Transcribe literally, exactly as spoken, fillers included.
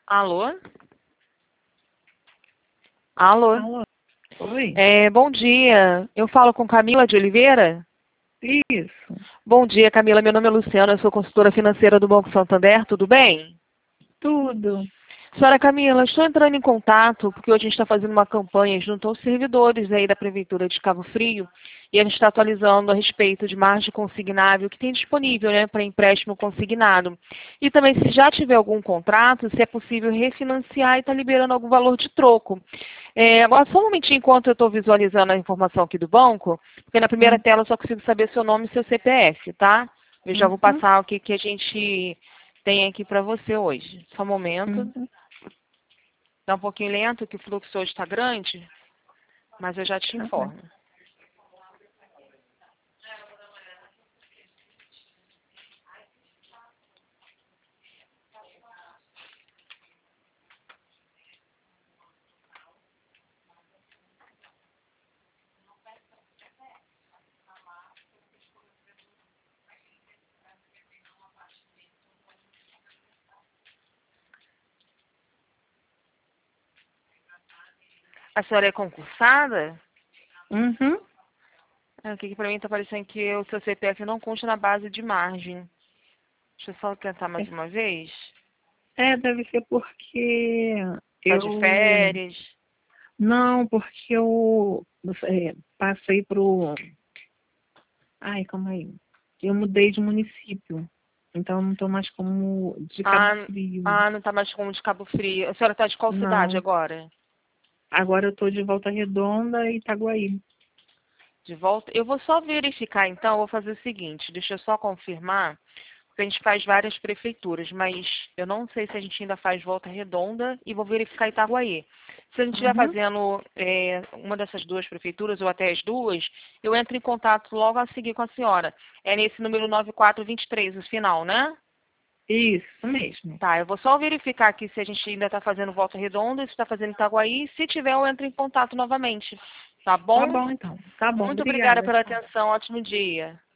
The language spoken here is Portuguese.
Alô? Alô? Alô? Oi? É, bom dia. Eu falo com Camila de Oliveira? Isso. Bom dia, Camila. Meu nome é Luciana, eu sou consultora financeira do Banco Santander. Tudo bem? Tudo. Senhora Camila, estou entrando em contato porque hoje a gente está fazendo uma campanha junto aos servidores aí da Prefeitura de Cabo Frio e a gente está atualizando a respeito de margem consignável que tem disponível, né, para empréstimo consignado. E também, se já tiver algum contrato, se é possível refinanciar e está liberando algum valor de troco. É, agora, só um momentinho enquanto eu estou visualizando a informação aqui do banco, porque na primeira Hum, tela eu só consigo saber seu nome e seu C P F, tá? Eu já vou Uhum, passar o que, que a gente tem aqui para você hoje. Só um momento. uhum. Está um pouquinho lento, que o fluxo hoje está grande, mas eu já te Tá bom. informo. A senhora é concursada? Uhum. É, o que para mim está parecendo que o seu C P F não consta na base de margem. Deixa eu só tentar mais uma vez. É, deve ser porque Está de eu... férias. Não, porque eu é, passei pro... Ai, calma aí. Eu mudei de município. Então, eu não estou mais como de Cabo Ah, Frio. ah, não está mais como de Cabo Frio. A senhora está de qual cidade Não. agora? Agora eu estou de Volta Redonda e Itaguaí. De volta? Eu vou só verificar, então, eu vou fazer o seguinte, deixa eu só confirmar, porque a gente faz várias prefeituras, mas eu não sei se a gente ainda faz Volta Redonda e vou verificar Itaguaí. Se a gente estiver Uhum. fazendo é, uma dessas duas prefeituras, ou até as duas, eu entro em contato logo a seguir com a senhora. É nesse número nove quatro dois três, o final, né? Isso mesmo. Tá, eu vou só verificar aqui se a gente ainda está fazendo Volta Redonda, se está fazendo Itaguaí. Se tiver, eu entro em contato novamente. Tá Tá bom? bom, então. Tá bom, Muito obrigada obrigada. pela atenção. Ótimo dia.